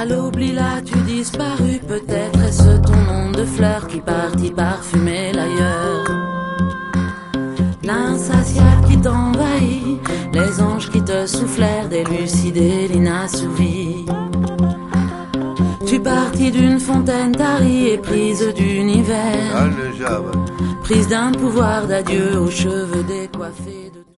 À l'oubli là tu disparu, peut-être est-ce ton nom de fleur qui partit parfumer l'ailleurs. L'insatiable qui t'envahit, les anges qui te soufflèrent d'élucider l'inassouvi. Tu partis d'une fontaine tarie et prise d'univers, prise d'un pouvoir d'adieu aux cheveux décoiffés.